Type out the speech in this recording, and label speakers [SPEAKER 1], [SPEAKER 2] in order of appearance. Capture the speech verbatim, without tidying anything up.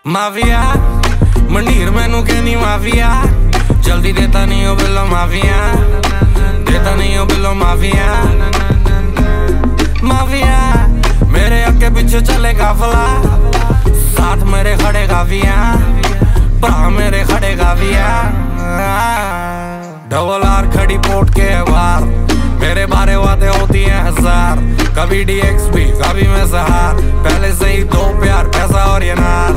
[SPEAKER 1] Mafia मंडीर मैनू कहनी माफिया, जल्दी देता नहीं हो बिलो माफिया, देता नहीं हो बिलो माफिया। माफिया मेरे अगे पीछे चले काफला, साथ मेरे खड़े काफिया, भरा मेरे खड़े काफिया। डबल आर खड़ी पोर्ट के बाहर, मेरे बारे बातें होती हैं हजार, कभी डी एक्स पी कभी मैं सहार, पहले से ही दो प्यार पैसा और ये नार।